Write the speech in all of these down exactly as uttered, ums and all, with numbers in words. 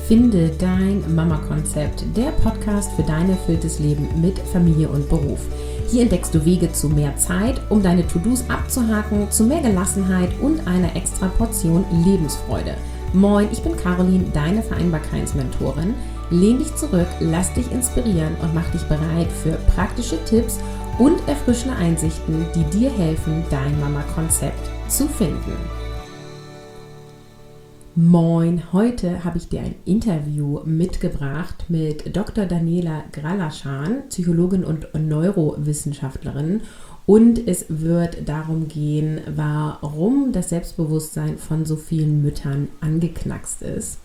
Finde dein Mama-Konzept, der Podcast für dein erfülltes Leben mit Familie und Beruf. Hier entdeckst du Wege zu mehr Zeit, um deine To-Dos abzuhaken, zu mehr Gelassenheit und einer extra Portion Lebensfreude. Moin, ich bin Caroline, deine Vereinbarkeitsmentorin. Lehn dich zurück, lass dich inspirieren und mach dich bereit für praktische Tipps und erfrischende Einsichten, die dir helfen, dein Mama-Konzept zu finden. Moin, heute habe ich dir ein Interview mitgebracht mit Doktor Daniela Gralaschan, Psychologin und Neurowissenschaftlerin. Und es wird darum gehen, warum das Selbstbewusstsein von so vielen Müttern angeknackst ist.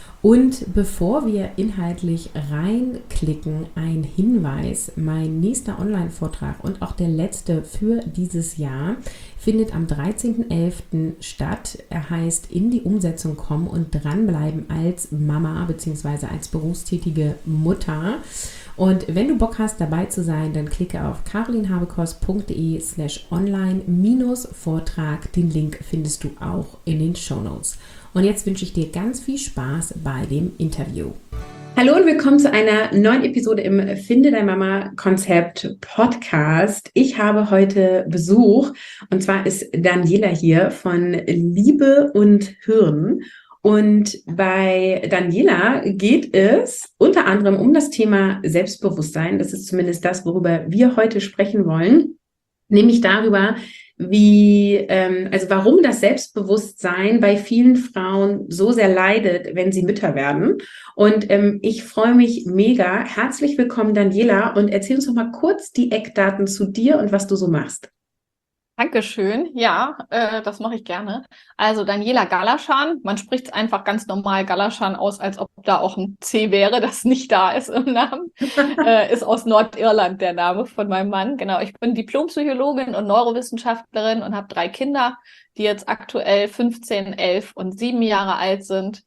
Und bevor wir inhaltlich reinklicken, ein Hinweis: Mein nächster Online-Vortrag und auch der letzte für dieses Jahr findet am dreizehnten elften statt. Er heißt In die Umsetzung kommen und dranbleiben als Mama bzw. als berufstätige Mutter. Und wenn du Bock hast, dabei zu sein, dann klicke auf carolinhabekos.de slash online minus Vortrag. Den Link findest du auch in den Shownotes. Und jetzt wünsche ich dir ganz viel Spaß bei dem Interview. Hallo und willkommen zu einer neuen Episode im Finde dein Mama Konzept Podcast. Ich habe heute Besuch und zwar ist Daniela hier von Liebe und Hirn. Und bei Daniela geht es unter anderem um das Thema Selbstbewusstsein. Das ist zumindest das, worüber wir heute sprechen wollen, nämlich darüber, wie, ähm, also warum das Selbstbewusstsein bei vielen Frauen so sehr leidet, wenn sie Mütter werden. Und ähm, ich freue mich mega. Herzlich willkommen, Daniela, und erzähl uns doch mal kurz die Eckdaten zu dir und was du so machst. Dankeschön. Ja, äh, das mache ich gerne. Also Daniela Gralaschan, man spricht es einfach ganz normal Gralaschan aus, als ob da auch ein C wäre, das nicht da ist im Namen. äh, ist aus Nordirland der Name von meinem Mann. Genau, ich bin Diplompsychologin und Neurowissenschaftlerin und habe drei Kinder, die jetzt aktuell fünfzehn, elf und sieben Jahre alt sind.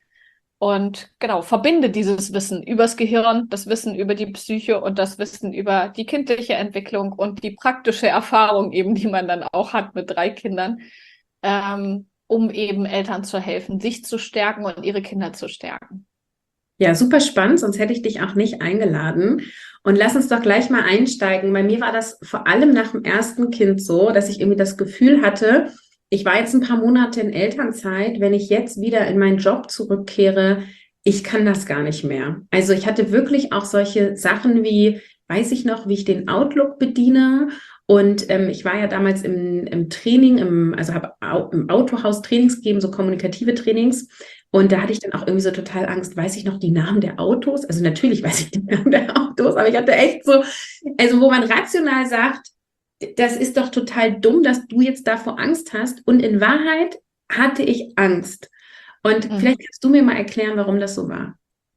Und genau, verbinde dieses Wissen übers Gehirn, das Wissen über die Psyche und das Wissen über die kindliche Entwicklung und die praktische Erfahrung eben, die man dann auch hat mit drei Kindern, ähm, um eben Eltern zu helfen, sich zu stärken und ihre Kinder zu stärken. Ja, super spannend, sonst hätte ich dich auch nicht eingeladen. Und lass uns doch gleich mal einsteigen. Bei mir war das vor allem nach dem ersten Kind so, dass ich irgendwie das Gefühl hatte, ich war jetzt ein paar Monate in Elternzeit, wenn ich jetzt wieder in meinen Job zurückkehre, ich kann das gar nicht mehr. Also ich hatte wirklich auch solche Sachen wie, weiß ich noch, wie ich den Outlook bediene. Und ähm, ich war ja damals im, im Training, im, also habe au, im Autohaus Trainings gegeben, so kommunikative Trainings. Und da hatte ich dann auch irgendwie so total Angst, weiß ich noch die Namen der Autos? Also natürlich weiß ich die Namen der Autos, aber ich hatte echt so, also wo man rational sagt, das ist doch total dumm, dass du jetzt davor Angst hast. Und in Wahrheit hatte ich Angst. Und mhm. vielleicht kannst du mir mal erklären, warum das so war.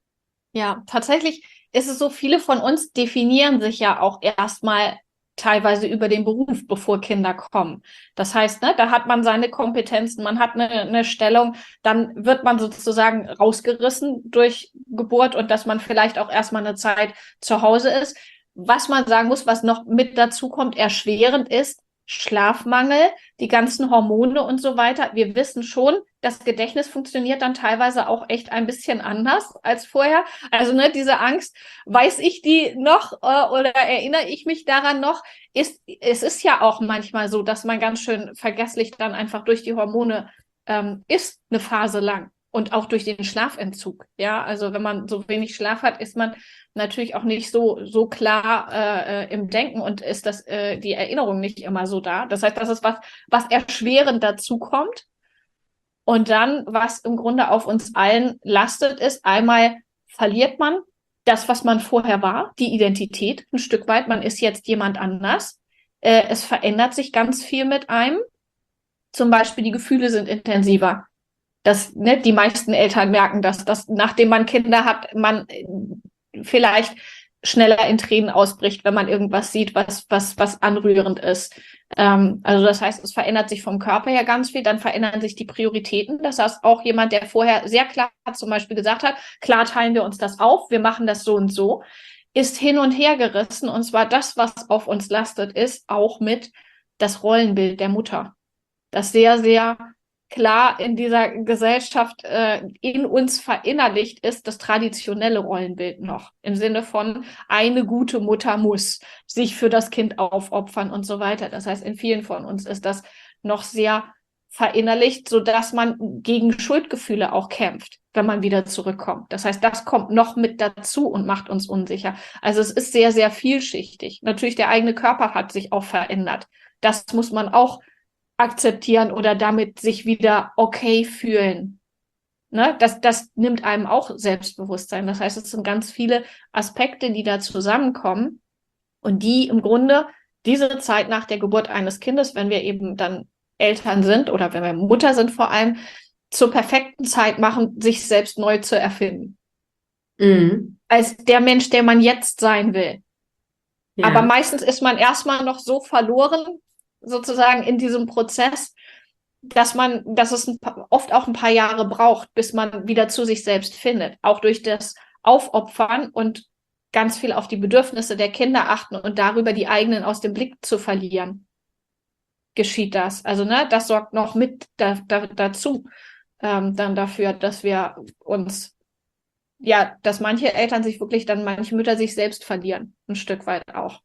Ja, tatsächlich ist es so, viele von uns definieren sich ja auch erstmal teilweise über den Beruf, bevor Kinder kommen. Das heißt, ne, da hat man seine Kompetenzen, man hat eine, eine Stellung, dann wird man sozusagen rausgerissen durch Geburt und dass man vielleicht auch erstmal eine Zeit zu Hause ist. Was man sagen muss, was noch mit dazu kommt, erschwerend ist, Schlafmangel, die ganzen Hormone und so weiter. Wir wissen schon, das Gedächtnis funktioniert dann teilweise auch echt ein bisschen anders als vorher. Also ne, diese Angst, weiß ich die noch äh, oder erinnere ich mich daran noch? Ist, es ist ja auch manchmal so, dass man ganz schön vergesslich dann einfach durch die Hormone ähm, ist, eine Phase lang. Und auch durch den Schlafentzug. Ja, also wenn man so wenig Schlaf hat, ist man natürlich auch nicht so so klar äh, im Denken und ist das äh, die Erinnerung nicht immer so da. Das heißt, das ist was, was erschwerend dazu kommt. Und dann, was im Grunde auf uns allen lastet, ist einmal verliert man das, was man vorher war, die Identität ein Stück weit. Man ist jetzt jemand anders. Äh, es verändert sich ganz viel mit einem. Zum Beispiel die Gefühle sind intensiver. Dass ne, die meisten Eltern merken, dass, dass nachdem man Kinder hat, man vielleicht schneller in Tränen ausbricht, wenn man irgendwas sieht, was was was anrührend ist. Ähm, also das heißt, es verändert sich vom Körper her ganz viel, dann verändern sich die Prioritäten. Das heißt, auch jemand, der vorher sehr klar zum Beispiel gesagt hat, klar teilen wir uns das auf, wir machen das so und so, ist hin und her gerissen. Und zwar das, was auf uns lastet, ist auch mit das Rollenbild der Mutter, das sehr, sehr klar in dieser Gesellschaft äh, in uns verinnerlicht ist, das traditionelle Rollenbild noch. Im Sinne von, eine gute Mutter muss sich für das Kind aufopfern und so weiter. Das heißt, in vielen von uns ist das noch sehr verinnerlicht, sodass man gegen Schuldgefühle auch kämpft, wenn man wieder zurückkommt. Das heißt, das kommt noch mit dazu und macht uns unsicher. Also es ist sehr, sehr vielschichtig. Natürlich, der eigene Körper hat sich auch verändert. Das muss man auch akzeptieren oder damit sich wieder okay fühlen. Ne? Das, das nimmt einem auch Selbstbewusstsein. Das heißt, es sind ganz viele Aspekte, die da zusammenkommen und die im Grunde diese Zeit nach der Geburt eines Kindes, wenn wir eben dann Eltern sind oder wenn wir Mutter sind vor allem, zur perfekten Zeit machen, sich selbst neu zu erfinden. Mhm. Als der Mensch, der man jetzt sein will. Ja. Aber meistens ist man erstmal noch so verloren, sozusagen in diesem Prozess, dass man, dass es ein paar, oft auch ein paar Jahre braucht, bis man wieder zu sich selbst findet. Auch durch das Aufopfern und ganz viel auf die Bedürfnisse der Kinder achten und darüber die eigenen aus dem Blick zu verlieren, geschieht das. Also, ne, das sorgt noch mit da, da, dazu, ähm, dann dafür, dass wir uns, ja, dass manche Eltern sich wirklich dann, manche Mütter sich selbst verlieren, ein Stück weit auch.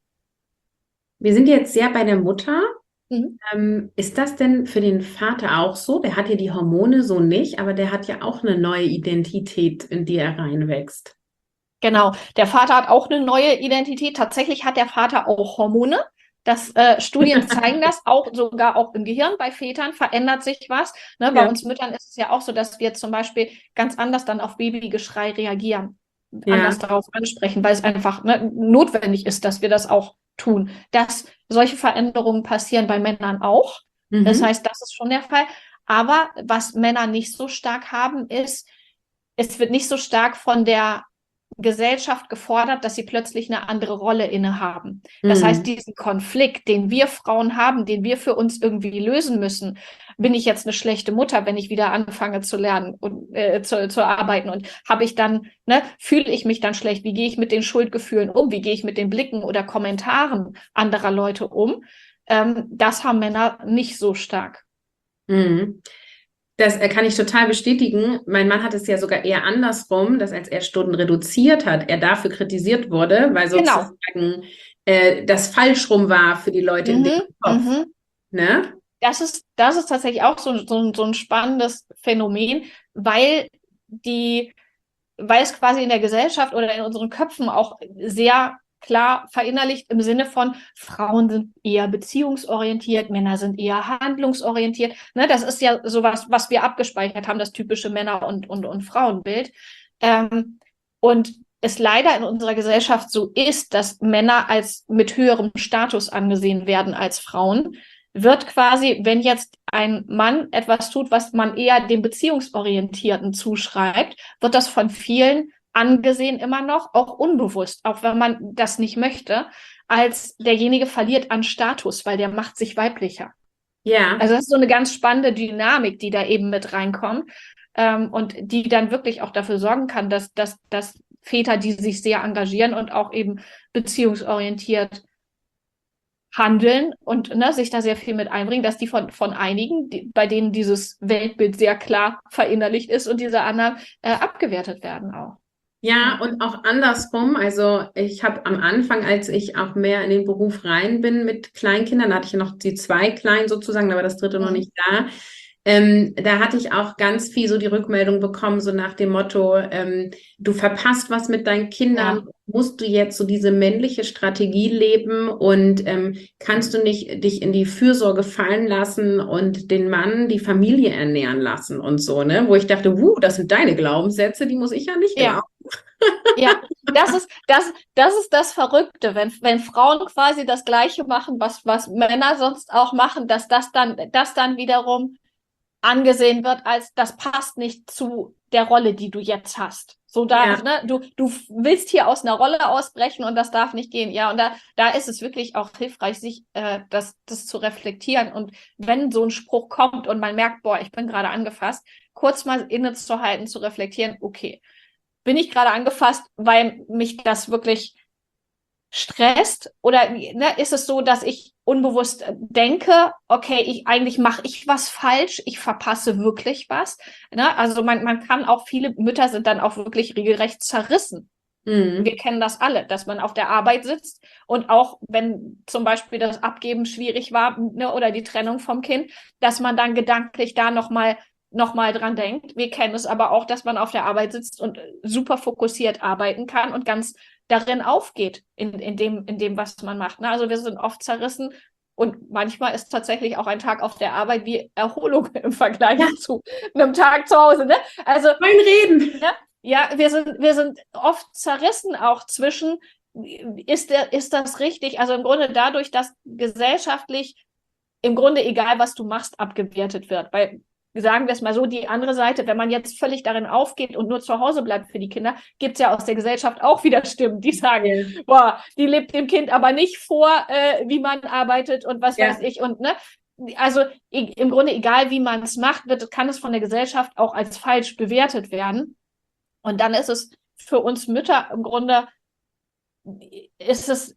Wir sind jetzt sehr bei der Mutter. Mhm. Ähm, ist das denn für den Vater auch so? Der hat ja die Hormone so nicht, aber der hat ja auch eine neue Identität, in die er reinwächst. Genau, der Vater hat auch eine neue Identität. Tatsächlich hat der Vater auch Hormone. Das äh, Studien zeigen das auch, sogar auch im Gehirn bei Vätern verändert sich was. Ne? Ja. Bei uns Müttern ist es ja auch so, dass wir zum Beispiel ganz anders dann auf Babygeschrei reagieren, ja. anders darauf ansprechen, weil es einfach, ne, notwendig ist, dass wir das auch tun. Dass solche Veränderungen passieren bei Männern auch. Mhm. Das heißt, das ist schon der Fall. Aber was Männer nicht so stark haben, ist, es wird nicht so stark von der Gesellschaft gefordert, dass sie plötzlich eine andere Rolle innehaben. Das mhm. heißt, diesen Konflikt, den wir Frauen haben, den wir für uns irgendwie lösen müssen, bin ich jetzt eine schlechte Mutter, wenn ich wieder anfange zu lernen und äh, zu, zu arbeiten und habe ich dann, ne, fühle ich mich dann schlecht? Wie gehe ich mit den Schuldgefühlen um? Wie gehe ich mit den Blicken oder Kommentaren anderer Leute um? Ähm, das haben Männer nicht so stark. Mhm. Das kann ich total bestätigen. Mein Mann hat es ja sogar eher andersrum, dass als er Stunden reduziert hat, er dafür kritisiert wurde, weil sozusagen genau. äh, das falsch rum war für die Leute mhm, in dem Kopf. Mhm. Ne? Das ist, das ist tatsächlich auch so, so, so ein spannendes Phänomen, weil die, weil es quasi in der Gesellschaft oder in unseren Köpfen auch sehr klar verinnerlicht im Sinne von, Frauen sind eher beziehungsorientiert, Männer sind eher handlungsorientiert. Ne, das ist ja sowas, was wir abgespeichert haben, das typische Männer- und, und, und Frauenbild. Ähm, und es leider in unserer Gesellschaft so ist, dass Männer als mit höherem Status angesehen werden als Frauen, wird quasi, wenn jetzt ein Mann etwas tut, was man eher dem Beziehungsorientierten zuschreibt, wird das von vielen angesehen immer noch, auch unbewusst, auch wenn man das nicht möchte, als derjenige verliert an Status, weil der macht sich weiblicher. Ja. Also das ist so eine ganz spannende Dynamik, die da eben mit reinkommt ähm, und die dann wirklich auch dafür sorgen kann, dass, dass, dass Väter, die sich sehr engagieren und auch eben beziehungsorientiert handeln und ne, sich da sehr viel mit einbringen, dass die von, von einigen, die, bei denen dieses Weltbild sehr klar verinnerlicht ist und diese anderen äh, abgewertet werden auch. Ja, und auch andersrum. Also ich habe am Anfang, als ich auch mehr in den Beruf rein bin mit Kleinkindern, da hatte ich ja noch die zwei Kleinen sozusagen, da war das dritte mhm. noch nicht da. Ähm, da hatte ich auch ganz viel so die Rückmeldung bekommen, so nach dem Motto, ähm, du verpasst was mit deinen Kindern, ja. musst du jetzt so diese männliche Strategie leben und ähm, kannst du nicht dich in die Fürsorge fallen lassen und den Mann, die Familie ernähren lassen und so, ne? Wo ich dachte, wuh, das sind deine Glaubenssätze, die muss ich ja nicht ja. glauben. Ja, das ist das, das ist das Verrückte, wenn, wenn Frauen quasi das Gleiche machen, was, was Männer sonst auch machen, dass das dann, das dann wiederum angesehen wird als, das passt nicht zu der Rolle, die du jetzt hast. So da, ja. ne, du, du willst hier aus einer Rolle ausbrechen und das darf nicht gehen. Ja, und da, da ist es wirklich auch hilfreich, sich äh, das, das zu reflektieren. Und wenn so ein Spruch kommt und man merkt, boah, ich bin gerade angefasst, kurz mal innezuhalten, zu reflektieren, okay, bin ich gerade angefasst, weil mich das wirklich stresst? Oder ne, ist es so, dass ich unbewusst denke, okay, ich eigentlich mache ich was falsch, ich verpasse wirklich was. Ne? Also man, man kann auch, viele Mütter sind dann auch wirklich regelrecht zerrissen. Mhm. Wir kennen das alle, dass man auf der Arbeit sitzt und auch wenn zum Beispiel das Abgeben schwierig war, ne, oder die Trennung vom Kind, dass man dann gedanklich da nochmal noch mal dran denkt. Wir kennen es aber auch, dass man auf der Arbeit sitzt und super fokussiert arbeiten kann und ganz darin aufgeht, in, in, dem, in dem, was man macht. Ne? Also wir sind oft zerrissen und manchmal ist tatsächlich auch ein Tag auf der Arbeit wie Erholung im Vergleich ja. zu einem Tag zu Hause. Ne? Also mein Reden. Ne? Ja, wir sind, wir sind oft zerrissen auch zwischen, ist, der, ist das richtig? Also im Grunde dadurch, dass gesellschaftlich im Grunde egal, was du machst, abgewertet wird. Weil, sagen wir es mal so, die andere Seite, wenn man jetzt völlig darin aufgeht und nur zu Hause bleibt für die Kinder, gibt es ja aus der Gesellschaft auch wieder Stimmen, die sagen, ja. boah, die lebt dem Kind aber nicht vor, äh, wie man arbeitet und was ja. weiß ich. Und ne, also im Grunde egal, wie man es macht, wird, kann es von der Gesellschaft auch als falsch bewertet werden. Und dann ist es für uns Mütter im Grunde, ist es,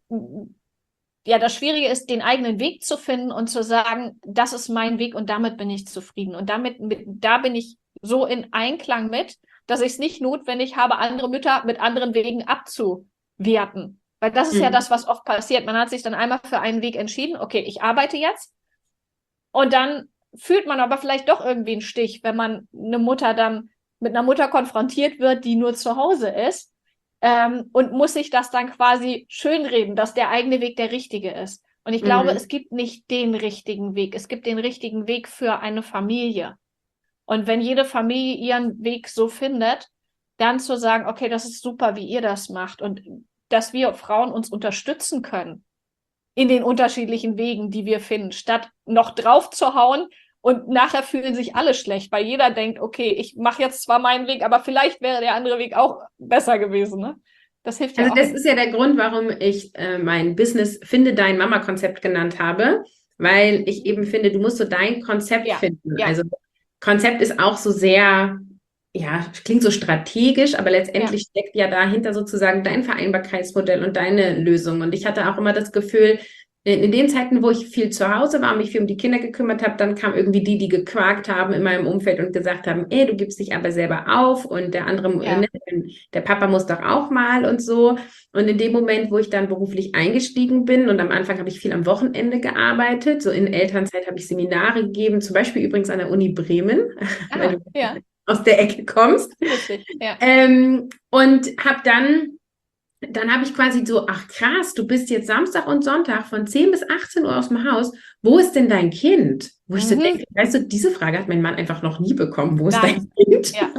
ja, das Schwierige ist, den eigenen Weg zu finden und zu sagen, das ist mein Weg und damit bin ich zufrieden. Und damit, mit, da bin ich so in Einklang mit, dass ich es nicht notwendig habe, andere Mütter mit anderen Wegen abzuwerten. Weil das ist mhm. ja das, was oft passiert. Man hat sich dann einmal für einen Weg entschieden, okay, ich arbeite jetzt. Und dann fühlt man aber vielleicht doch irgendwie einen Stich, wenn man eine Mutter dann mit einer Mutter konfrontiert wird, die nur zu Hause ist, ähm, und muss sich das dann quasi schönreden, dass der eigene Weg der richtige ist. Und ich glaube, mhm. es gibt nicht den richtigen Weg. Es gibt den richtigen Weg für eine Familie. Und wenn jede Familie ihren Weg so findet, dann zu sagen, okay, das ist super, wie ihr das macht und dass wir Frauen uns unterstützen können in den unterschiedlichen Wegen, die wir finden, statt noch drauf zu hauen, und nachher fühlen sich alle schlecht, weil jeder denkt, okay, ich mache jetzt zwar meinen Weg, aber vielleicht wäre der andere Weg auch besser gewesen. Ne? Das hilft ja also auch. Also das ist ja der Grund, warum ich äh, mein Business Finde dein Mama-Konzept genannt habe, weil ich eben finde, du musst so dein Konzept ja, finden. Ja. Also Konzept ist auch so sehr, ja, klingt so strategisch, aber letztendlich ja. steckt ja dahinter sozusagen dein Vereinbarkeitsmodell und deine Lösung. Und ich hatte auch immer das Gefühl, in den Zeiten, wo ich viel zu Hause war und mich viel um die Kinder gekümmert habe, dann kamen irgendwie die, die gequakt haben in meinem Umfeld und gesagt haben, ey, du gibst dich aber selber auf und der andere, ja. ne, der Papa muss doch auch mal und so. Und in dem Moment, wo ich dann beruflich eingestiegen bin und am Anfang habe ich viel am Wochenende gearbeitet, so in Elternzeit habe ich Seminare gegeben, zum Beispiel übrigens an der Uni Bremen, ah, weil du ja. aus der Ecke kommst. Richtig, ja. ähm, und habe dann Dann habe ich quasi so, ach krass, du bist jetzt Samstag und Sonntag von zehn bis achtzehn Uhr aus dem Haus. Wo ist denn dein Kind? Wo ich mhm. so denke, weißt du, diese Frage hat mein Mann einfach noch nie bekommen. Wo ist Nein. dein Kind? Ja.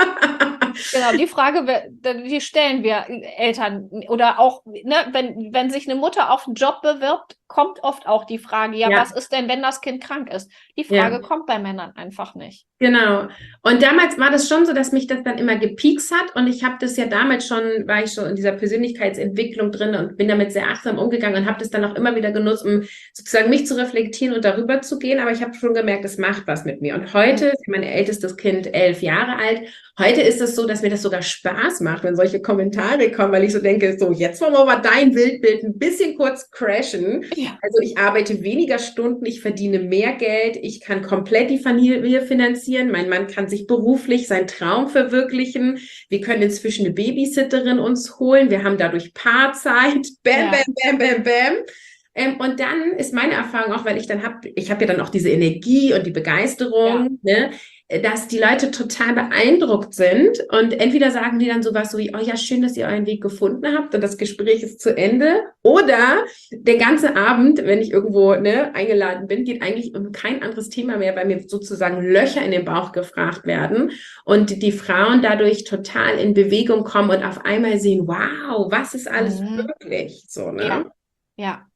Genau, die Frage, die stellen wir Eltern oder auch, ne, wenn, wenn sich eine Mutter auf einen Job bewirbt, kommt oft auch die Frage, ja, ja. was ist denn, wenn das Kind krank ist? Die Frage ja. kommt bei Männern einfach nicht. Genau. Und damals war das schon so, dass mich das dann immer gepiekst hat und ich habe das ja damals schon, war ich schon in dieser Persönlichkeitsentwicklung drin und bin damit sehr achtsam umgegangen und habe das dann auch immer wieder genutzt, um sozusagen mich zu reflektieren und darüber zu gehen, aber ich habe schon gemerkt, das macht was mit mir. Und heute ist mein ältestes Kind elf Jahre alt. Heute ist es so, dass mir das sogar Spaß macht, wenn solche Kommentare kommen, weil ich so denke, so jetzt wollen wir mal dein Bildbild ein bisschen kurz crashen. Ja. Also ich arbeite weniger Stunden, ich verdiene mehr Geld, ich kann komplett die Familie finanzieren, mein Mann kann sich beruflich seinen Traum verwirklichen, wir können inzwischen eine Babysitterin uns holen, wir haben dadurch Paarzeit, bam, ja. bam, bam, bam, bam. Ähm, und dann ist meine Erfahrung auch, weil ich dann habe, ich habe ja dann auch diese Energie und die Begeisterung, ja. ne, dass die Leute total beeindruckt sind und entweder sagen die dann sowas so wie, oh ja, schön, dass ihr euren Weg gefunden habt und das Gespräch ist zu Ende, oder der ganze Abend, wenn ich irgendwo ne, eingeladen bin, geht eigentlich um kein anderes Thema mehr, weil mir sozusagen Löcher in den Bauch gefragt werden und die Frauen dadurch total in Bewegung kommen und auf einmal sehen, wow, was ist alles mhm. möglich, so, ne? Ja, ja.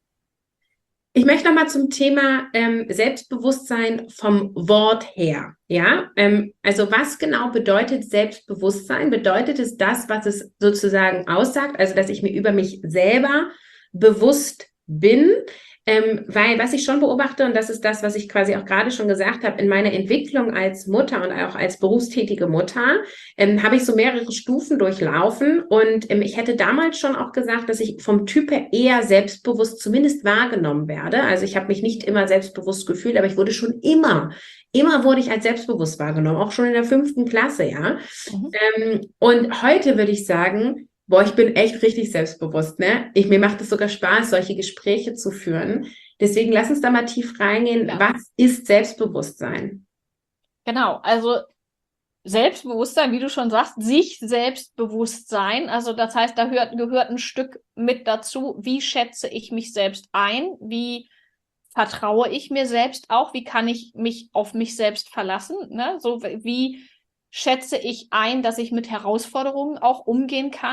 Ich möchte noch mal zum Thema ähm, Selbstbewusstsein vom Wort her. Ja, ähm, also was genau bedeutet Selbstbewusstsein? Bedeutet es das, was es sozusagen aussagt, also dass ich mir über mich selber bewusst bin? Ähm, weil was ich schon beobachte, und das ist das, was ich quasi auch gerade schon gesagt habe, in meiner Entwicklung als Mutter und auch als berufstätige Mutter, ähm, habe ich so mehrere Stufen durchlaufen. Und ähm, ich hätte damals schon auch gesagt, dass ich vom Typ her eher selbstbewusst zumindest wahrgenommen werde. Also ich habe mich nicht immer selbstbewusst gefühlt, aber ich wurde schon immer, immer wurde ich als selbstbewusst wahrgenommen, auch schon in der fünften Klasse, ja. Mhm. Ähm, und heute würde ich sagen, boah, ich bin echt richtig selbstbewusst, ne? Ich, mir macht es sogar Spaß, solche Gespräche zu führen. Deswegen lass uns da mal tief reingehen. Ja. Was ist Selbstbewusstsein? Genau, also Selbstbewusstsein, wie du schon sagst, sich selbstbewusst sein. Also das heißt, da hört, gehört ein Stück mit dazu, wie schätze ich mich selbst ein, wie vertraue ich mir selbst auch, wie kann ich mich auf mich selbst verlassen, ne? So wie schätze ich ein, dass ich mit Herausforderungen auch umgehen kann.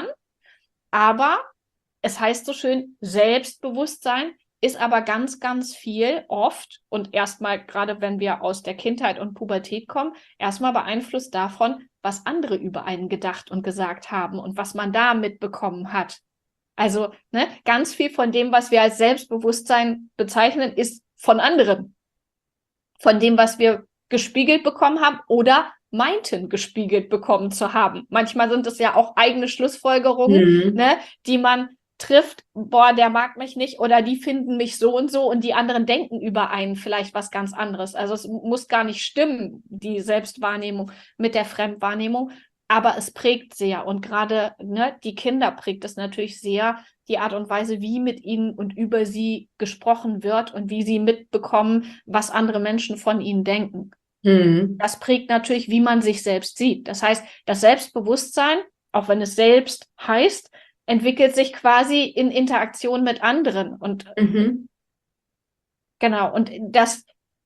Aber es heißt so schön, Selbstbewusstsein ist aber ganz, ganz viel oft und erstmal, gerade wenn wir aus der Kindheit und Pubertät kommen, erstmal beeinflusst davon, was andere über einen gedacht und gesagt haben und was man da mitbekommen hat. Also ne, ganz viel von dem, was wir als Selbstbewusstsein bezeichnen, ist von anderen. Von dem, was wir gespiegelt bekommen haben oder meinten, gespiegelt bekommen zu haben. Manchmal sind es ja auch eigene Schlussfolgerungen, Mhm. ne, die man trifft, boah, der mag mich nicht oder die finden mich so und so und die anderen denken über einen vielleicht was ganz anderes. Also es muss gar nicht stimmen, die Selbstwahrnehmung mit der Fremdwahrnehmung, aber es prägt sehr und gerade ne, die Kinder prägt es natürlich sehr, die Art und Weise, wie mit ihnen und über sie gesprochen wird und wie sie mitbekommen, was andere Menschen von ihnen denken. Mhm. Das prägt natürlich, wie man sich selbst sieht. Das heißt, das Selbstbewusstsein, auch wenn es selbst heißt, entwickelt sich quasi in Interaktion mit anderen. Und Mhm. genau, und das,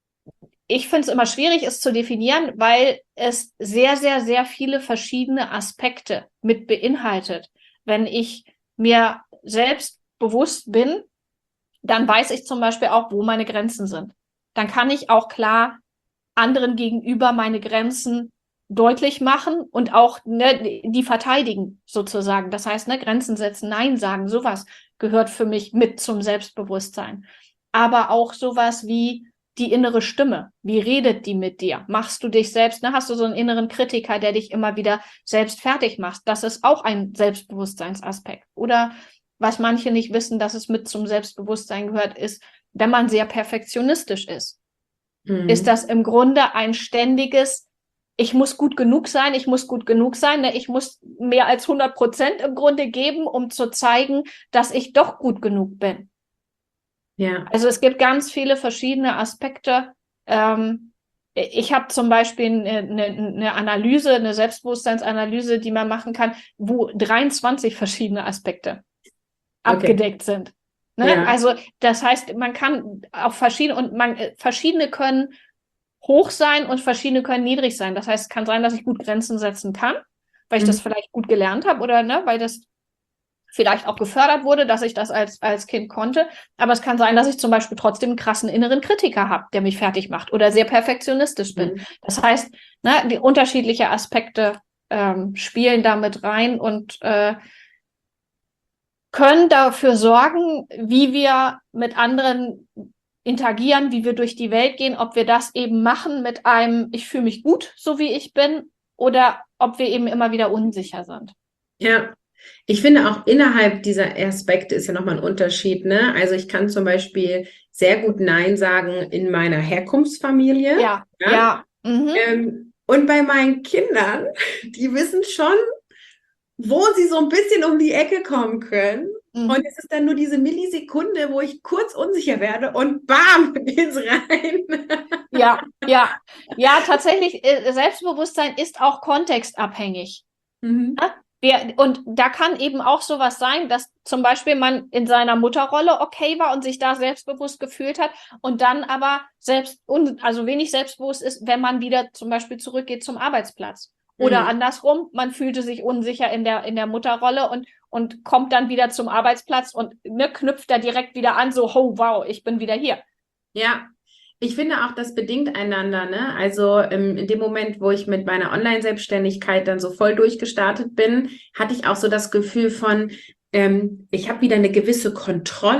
ich finde es immer schwierig, es zu definieren, weil es sehr, sehr, sehr viele verschiedene Aspekte mit beinhaltet. Wenn ich mir selbst bewusst bin, dann weiß ich zum Beispiel auch, wo meine Grenzen sind. Dann kann ich auch klar anderen gegenüber meine Grenzen deutlich machen und auch ne, die verteidigen sozusagen. Das heißt, ne, Grenzen setzen, Nein sagen, sowas gehört für mich mit zum Selbstbewusstsein. Aber auch sowas wie die innere Stimme. Wie redet die mit dir? Machst du dich selbst, ne, hast du so einen inneren Kritiker, der dich immer wieder selbst fertig macht? Das ist auch ein Selbstbewusstseinsaspekt. Oder was manche nicht wissen, dass es mit zum Selbstbewusstsein gehört, ist, wenn man sehr perfektionistisch ist. Mhm. Ist das im Grunde ein ständiges, ich muss gut genug sein, ich muss gut genug sein, ne? Ich muss mehr als hundert Prozent im Grunde geben, um zu zeigen, dass ich doch gut genug bin. Ja. Also es gibt ganz viele verschiedene Aspekte. Ähm, ich habe zum Beispiel eine, eine Analyse, eine Selbstbewusstseinsanalyse, die man machen kann, wo dreiundzwanzig verschiedene Aspekte Okay. abgedeckt sind. Ne? Ja. Also das heißt, man kann auf verschiedene und man verschiedene können hoch sein und verschiedene können niedrig sein. Das heißt, es kann sein, dass ich gut Grenzen setzen kann, weil ich Mhm. das vielleicht gut gelernt habe oder ne, weil das vielleicht auch gefördert wurde, dass ich das als, als Kind konnte. Aber es kann sein, dass ich zum Beispiel trotzdem einen krassen inneren Kritiker habe, der mich fertig macht oder sehr perfektionistisch bin. Mhm. Das heißt, ne, die unterschiedlichen Aspekte ähm, spielen damit rein und äh, können dafür sorgen, wie wir mit anderen interagieren, wie wir durch die Welt gehen, ob wir das eben machen mit einem, ich fühle mich gut, so wie ich bin, oder ob wir eben immer wieder unsicher sind. Ja. Ich finde auch innerhalb dieser Aspekte ist ja nochmal ein Unterschied, ne? Also ich kann zum Beispiel sehr gut Nein sagen in meiner Herkunftsfamilie. Ja, Ja. ja. Mhm. Ähm, und bei meinen Kindern, die wissen schon, wo sie so ein bisschen um die Ecke kommen können. Mhm. Und es ist dann nur diese Millisekunde, wo ich kurz unsicher werde und bam, geht's rein. Ja, ja. Ja, tatsächlich, äh, Selbstbewusstsein ist auch kontextabhängig. Mhm. Ne? Wir, und da kann eben auch sowas sein, dass zum Beispiel man in seiner Mutterrolle okay war und sich da selbstbewusst gefühlt hat und dann aber selbst, also wenig selbstbewusst ist, wenn man wieder zum Beispiel zurückgeht zum Arbeitsplatz. Oder Mhm. andersrum, man fühlte sich unsicher in der, in der Mutterrolle und, und kommt dann wieder zum Arbeitsplatz und ne, knüpft da direkt wieder an, so, oh wow, ich bin wieder hier. Ja, ich finde auch, das bedingt einander, ne? Also ähm, in dem Moment, wo ich mit meiner Online-Selbstständigkeit dann so voll durchgestartet bin, hatte ich auch so das Gefühl von, ähm, ich habe wieder eine gewisse Kontrolle.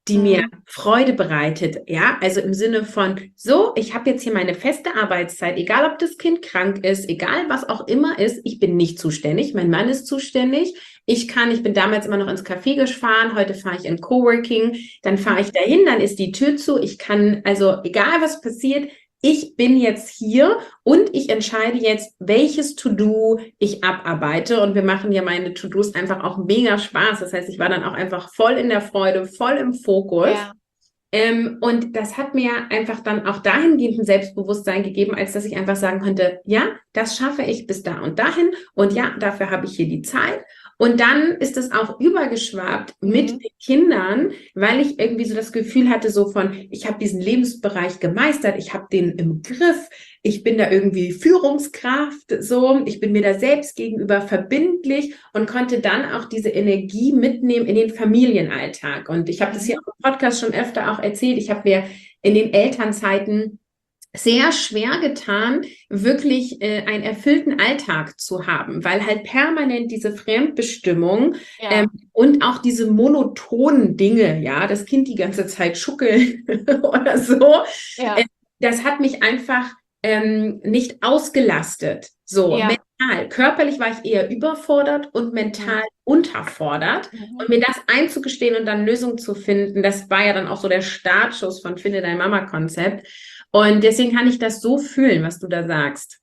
die mir Freude bereitet, ja, also im Sinne von, so, ich habe jetzt hier meine feste Arbeitszeit, egal ob das Kind krank ist, egal was auch immer ist, ich bin nicht zuständig, mein Mann ist zuständig, ich kann, ich bin damals immer noch ins Café gefahren, heute fahre ich in Coworking, dann fahre ich dahin, dann ist die Tür zu, ich kann, also egal was passiert, ich bin jetzt hier und ich entscheide jetzt, welches To-Do ich abarbeite. Und wir machen ja meine To-Dos einfach auch mega Spaß. Das heißt, ich war dann auch einfach voll in der Freude, voll im Fokus. Ja. Ähm, und das hat mir einfach dann auch dahingehend ein Selbstbewusstsein gegeben, als dass ich einfach sagen konnte, ja, das schaffe ich bis da und dahin. Und ja, dafür habe ich hier die Zeit. Und dann ist es auch übergeschwappt mit Mhm. den Kindern, weil ich irgendwie so das Gefühl hatte, so von, ich habe diesen Lebensbereich gemeistert, ich habe den im Griff, ich bin da irgendwie Führungskraft, so, ich bin mir da selbst gegenüber verbindlich und konnte dann auch diese Energie mitnehmen in den Familienalltag. Und ich habe das hier auch im Podcast schon öfter auch erzählt, ich habe mir in den Elternzeiten sehr schwer getan, wirklich äh, einen erfüllten Alltag zu haben, weil halt permanent diese Fremdbestimmung Ja. ähm, und auch diese monotonen Dinge, ja, das Kind die ganze Zeit schuckeln oder so, Ja. äh, das hat mich einfach ähm, nicht ausgelastet, so Ja. mental. Körperlich war ich eher überfordert und mental unterfordert. Mhm. Und mir das einzugestehen und dann Lösungen zu finden, das war ja dann auch so der Startschuss von Finde dein Mama-Konzept. Und deswegen kann ich das so fühlen, was du da sagst.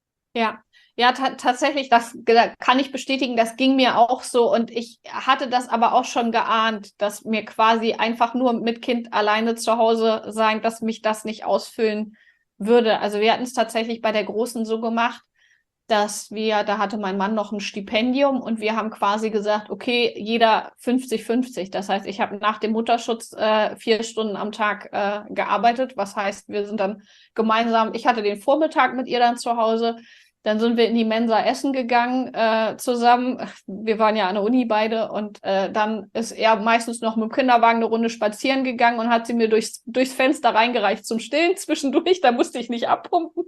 Ja, ja, ta tatsächlich, das ge- kann ich bestätigen, das ging mir auch so und ich hatte das aber auch schon geahnt, dass mir quasi einfach nur mit Kind alleine zu Hause sein, dass mich das nicht ausfüllen würde. Also wir hatten es tatsächlich bei der Großen so gemacht, dass wir, da hatte mein Mann noch ein Stipendium und wir haben quasi gesagt, okay, jeder fünfzig fünfzig. Das heißt, ich habe nach dem Mutterschutz äh, vier Stunden am Tag äh, gearbeitet. Was heißt, wir sind dann gemeinsam, ich hatte den Vormittag mit ihr dann zu Hause, dann sind wir in die Mensa essen gegangen äh, zusammen. Wir waren ja an der Uni beide und äh, dann ist er meistens noch mit dem Kinderwagen eine Runde spazieren gegangen und hat sie mir durchs, durchs Fenster reingereicht zum Stillen zwischendurch. Da musste ich nicht abpumpen.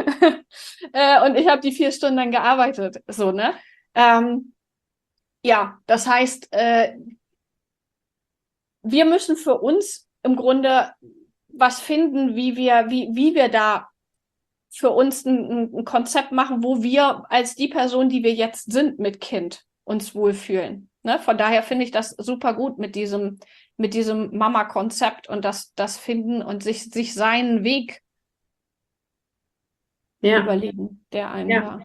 äh, und ich habe die vier Stunden dann gearbeitet. So, ne? Ähm, ja, das heißt, äh, wir müssen für uns im Grunde was finden, wie wir, wie, wie wir da für uns ein, ein Konzept machen, wo wir als die Person, die wir jetzt sind mit Kind, uns wohlfühlen. Ne? Von daher finde ich das super gut mit diesem, mit diesem Mama-Konzept und das, das finden und sich, sich seinen Weg Ja, überlegen, der einem ja. da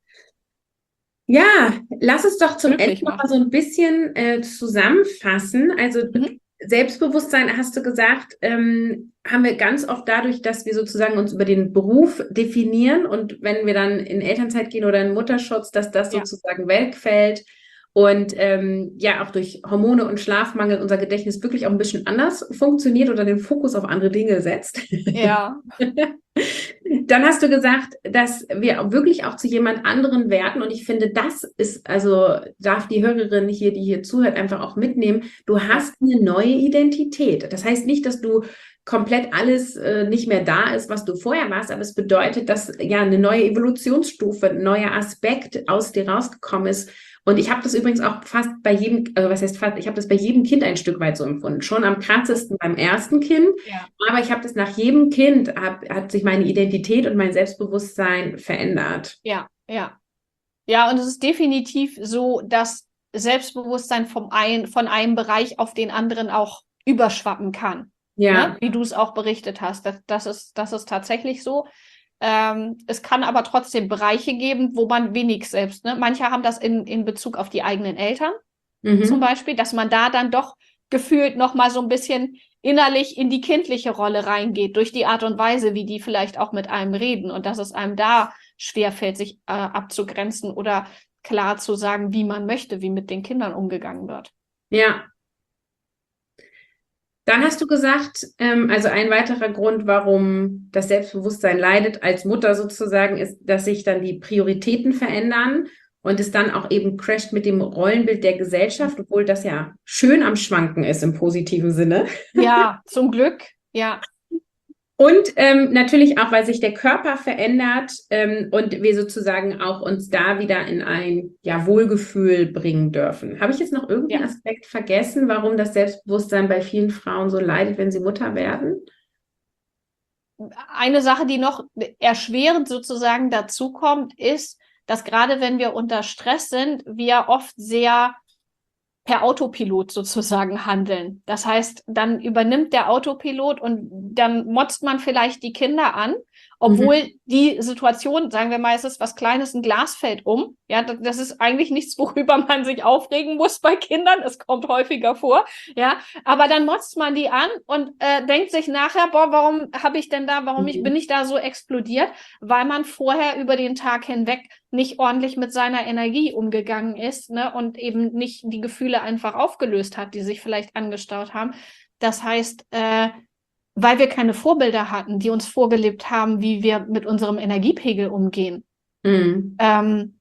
Ja, lass uns doch zum Ende glücklich noch mal macht. so ein bisschen äh, zusammenfassen. Also Mhm. Selbstbewusstsein, hast du gesagt, ähm, haben wir ganz oft dadurch, dass wir sozusagen uns über den Beruf definieren und wenn wir dann in Elternzeit gehen oder in Mutterschutz, dass das Ja. sozusagen wegfällt und ähm, ja auch durch Hormone und Schlafmangel unser Gedächtnis wirklich auch ein bisschen anders funktioniert oder den Fokus auf andere Dinge setzt. Ja. Dann hast du gesagt, dass wir wirklich auch zu jemand anderen werden. Und ich finde, das ist, also darf die Hörerin hier, die hier zuhört, einfach auch mitnehmen. Du hast eine neue Identität. Das heißt nicht, dass du komplett alles äh, nicht mehr da ist, was du vorher warst, aber es bedeutet, dass ja eine neue Evolutionsstufe, ein neuer Aspekt aus dir rausgekommen ist. Und ich habe das übrigens auch fast bei jedem, also was heißt fast, ich habe das bei jedem Kind ein Stück weit so empfunden. Schon am krassesten beim ersten Kind, Ja. aber ich habe das nach jedem Kind, hab, hat sich meine Identität und mein Selbstbewusstsein verändert. Ja, ja. Ja, und es ist definitiv so, dass Selbstbewusstsein vom ein, von einem Bereich auf den anderen auch überschwappen kann. Ja, Ne? Wie du es auch berichtet hast. Das, das ist, das ist tatsächlich so. Ähm, es kann aber trotzdem Bereiche geben, wo man wenig selbst, ne? Manche haben das in, in Bezug auf die eigenen Eltern zum mhm. Beispiel, dass man da dann doch gefühlt noch mal so ein bisschen innerlich in die kindliche Rolle reingeht, durch die Art und Weise, wie die vielleicht auch mit einem reden und dass es einem da schwerfällt, sich äh, abzugrenzen oder klar zu sagen, wie man möchte, wie mit den Kindern umgegangen wird. Ja. Dann hast du gesagt, ähm, also ein weiterer Grund, warum das Selbstbewusstsein leidet als Mutter sozusagen, ist, dass sich dann die Prioritäten verändern und es dann auch eben crasht mit dem Rollenbild der Gesellschaft, obwohl das ja schön am Schwanken ist im positiven Sinne. Ja, zum Glück, ja. Und ähm, natürlich auch, weil sich der Körper verändert ähm, und wir sozusagen auch uns da wieder in ein ja, Wohlgefühl bringen dürfen. Habe ich jetzt noch irgendeinen Ja. Aspekt vergessen, warum das Selbstbewusstsein bei vielen Frauen so leidet, wenn sie Mutter werden? Eine Sache, die noch erschwerend sozusagen dazukommt, ist, dass gerade wenn wir unter Stress sind, wir oft sehr per Autopilot sozusagen handeln. Das heißt, dann übernimmt der Autopilot und dann motzt man vielleicht die Kinder an, obwohl mhm. die Situation, sagen wir mal, es ist was Kleines, ein Glas fällt um. Ja, das ist eigentlich nichts, worüber man sich aufregen muss bei Kindern. Es kommt häufiger vor. Ja, aber dann motzt man die an und äh, denkt sich nachher, boah, warum habe ich denn da, warum mhm. ich, bin ich da so explodiert? Weil man vorher über den Tag hinweg nicht ordentlich mit seiner Energie umgegangen ist, ne, und eben nicht die Gefühle einfach aufgelöst hat, die sich vielleicht angestaut haben. Das heißt, äh, weil wir keine Vorbilder hatten, die uns vorgelebt haben, wie wir mit unserem Energiepegel umgehen. Mhm. Ähm,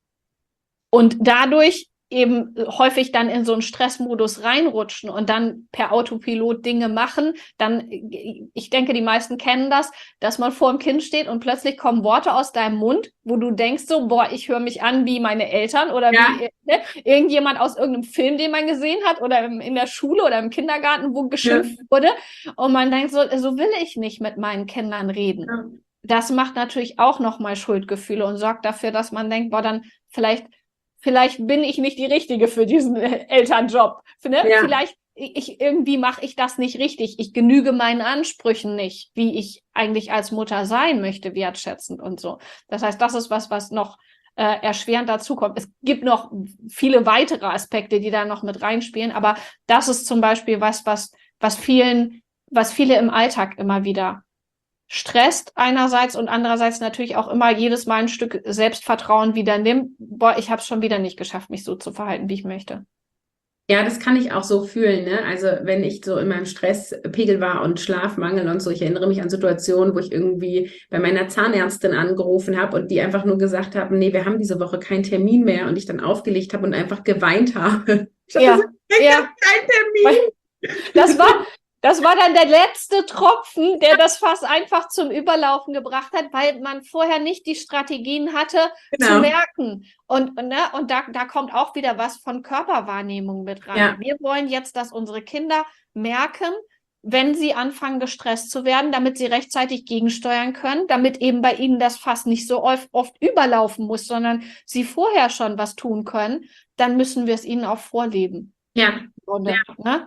und dadurch eben häufig dann in so einen Stressmodus reinrutschen und dann per Autopilot Dinge machen, dann, ich denke, die meisten kennen das, dass man vor dem Kind steht und plötzlich kommen Worte aus deinem Mund, wo du denkst so, boah, ich höre mich an wie meine Eltern oder ja. wie ne, irgendjemand aus irgendeinem Film, den man gesehen hat oder im, in der Schule oder im Kindergarten, wo geschimpft ja. wurde und man denkt so, so will ich nicht mit meinen Kindern reden. Ja. Das macht natürlich auch nochmal Schuldgefühle und sorgt dafür, dass man denkt, boah, dann vielleicht Vielleicht bin ich nicht die Richtige für diesen Elternjob. Ne? Ja. Vielleicht ich, irgendwie mache ich das nicht richtig. Ich genüge meinen Ansprüchen nicht, wie ich eigentlich als Mutter sein möchte, wertschätzend und so. Das heißt, das ist was, was noch äh, erschwerend dazukommt. Es gibt noch viele weitere Aspekte, die da noch mit reinspielen, aber das ist zum Beispiel was, was, was vielen, was viele im Alltag immer wieder stresst einerseits und andererseits natürlich auch immer jedes Mal ein Stück Selbstvertrauen wieder nimmt. Boah, ich habe es schon wieder nicht geschafft, mich so zu verhalten, wie ich möchte. Ja, das kann ich auch so fühlen, ne? Also wenn ich so in meinem Stresspegel war und Schlafmangel und so, ich erinnere mich an Situationen, wo ich irgendwie bei meiner Zahnärztin angerufen habe und die einfach nur gesagt haben, nee, wir haben diese Woche keinen Termin mehr und ich dann aufgelegt habe und einfach geweint habe. Ich ja, gesagt, ich ja. habe keinen Termin. Das war Das war dann der letzte Tropfen, der das Fass einfach zum Überlaufen gebracht hat, weil man vorher nicht die Strategien hatte, genau. zu merken. Und, ne, und da, da kommt auch wieder was von Körperwahrnehmung mit rein. Ja. Wir wollen jetzt, dass unsere Kinder merken, wenn sie anfangen, gestresst zu werden, damit sie rechtzeitig gegensteuern können, damit eben bei ihnen das Fass nicht so oft, oft überlaufen muss, sondern sie vorher schon was tun können, dann müssen wir es ihnen auch vorleben. Ja. Und, ja. Ne?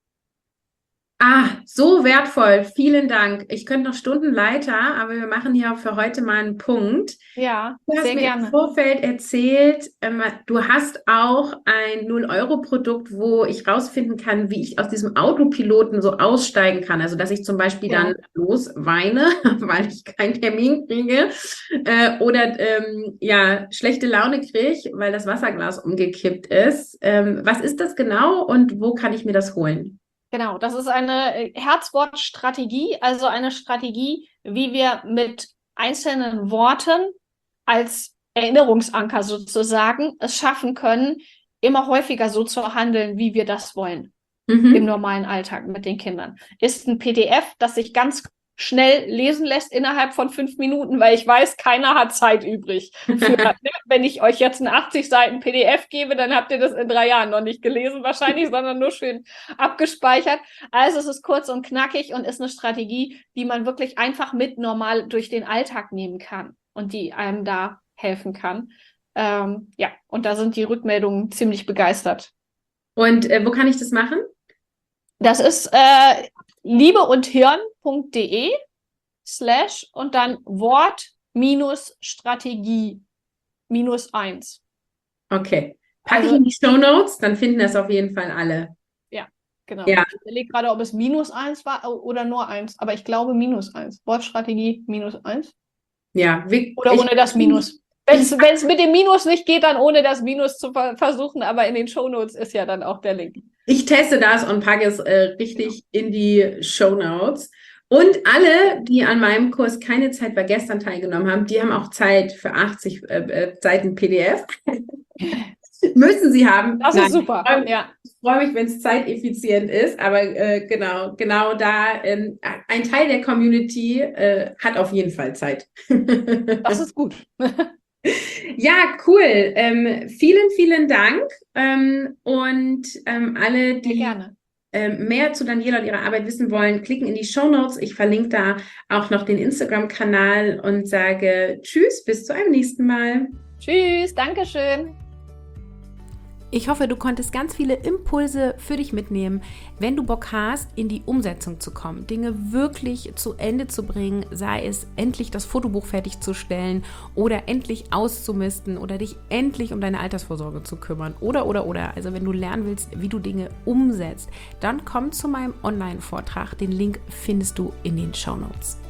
Ah, so wertvoll. Vielen Dank. Ich könnte noch Stunden weiter, aber wir machen hier für heute mal einen Punkt. Ja, du hast sehr mir gerne. im Vorfeld erzählt, ähm, du hast auch ein null Euro Produkt, wo ich rausfinden kann, wie ich aus diesem Autopiloten so aussteigen kann. Also, dass ich zum Beispiel ja. dann losweine, weil ich keinen Termin kriege äh, oder ähm, ja schlechte Laune kriege, weil das Wasserglas umgekippt ist. Ähm, was ist das genau und wo kann ich mir das holen? Genau, das ist eine Herzwortstrategie, also eine Strategie, wie wir mit einzelnen Worten als Erinnerungsanker sozusagen es schaffen können, immer häufiger so zu handeln, wie wir das wollen, mhm. im normalen Alltag mit den Kindern. Ist ein P D F, das sich ganz schnell lesen lässt innerhalb von fünf Minuten, weil ich weiß, keiner hat Zeit übrig. Für, wenn ich euch jetzt einen achtzig Seiten P D F gebe, dann habt ihr das in drei Jahren noch nicht gelesen wahrscheinlich, sondern nur schön abgespeichert. Also es ist kurz und knackig und ist eine Strategie, die man wirklich einfach mit normal durch den Alltag nehmen kann und die einem da helfen kann. Ähm, ja, und da sind die Rückmeldungen ziemlich begeistert. Und äh, wo kann ich das machen? Das ist äh, liebeundhirn.de slash und dann Wort minus Strategie minus eins. Okay. Packe also, ich in die Shownotes, dann finden das auf jeden Fall alle. Ja, genau. Ja. Ich überlege gerade, ob es minus eins war oder nur eins, aber ich glaube minus eins. Wortstrategie minus eins. Ja. Wie, oder ohne ich, das Minus. Wenn es mit dem Minus nicht geht, dann ohne das Minus zu ver- versuchen, aber in den Shownotes ist ja dann auch der Link. Ich teste das und packe es äh, richtig genau. in die Shownotes. Und alle, die an meinem Kurs keine Zeit bei gestern teilgenommen haben, die haben auch Zeit für achtzig äh, Seiten P D F. Müssen sie haben. Das Nein, ist super. Ich freue, ja. freue mich, wenn es zeiteffizient ist, aber äh, genau, genau da ähm, ein Teil der Community äh, hat auf jeden Fall Zeit. Das ist gut. Ja, cool. Ähm, vielen, vielen Dank. Ähm, und ähm, alle, die gerne. ähm, mehr zu Daniela und ihrer Arbeit wissen wollen, klicken in die Shownotes. Ich verlinke da auch noch den Instagram-Kanal und sage Tschüss, bis zu einem nächsten Mal. Tschüss, Dankeschön. Ich hoffe, du konntest ganz viele Impulse für dich mitnehmen, wenn du Bock hast, in die Umsetzung zu kommen, Dinge wirklich zu Ende zu bringen, sei es endlich das Fotobuch fertigzustellen oder endlich auszumisten oder dich endlich um deine Altersvorsorge zu kümmern oder, oder, oder. Also wenn du lernen willst, wie du Dinge umsetzt, dann komm zu meinem Online-Vortrag. Den Link findest du in den Shownotes.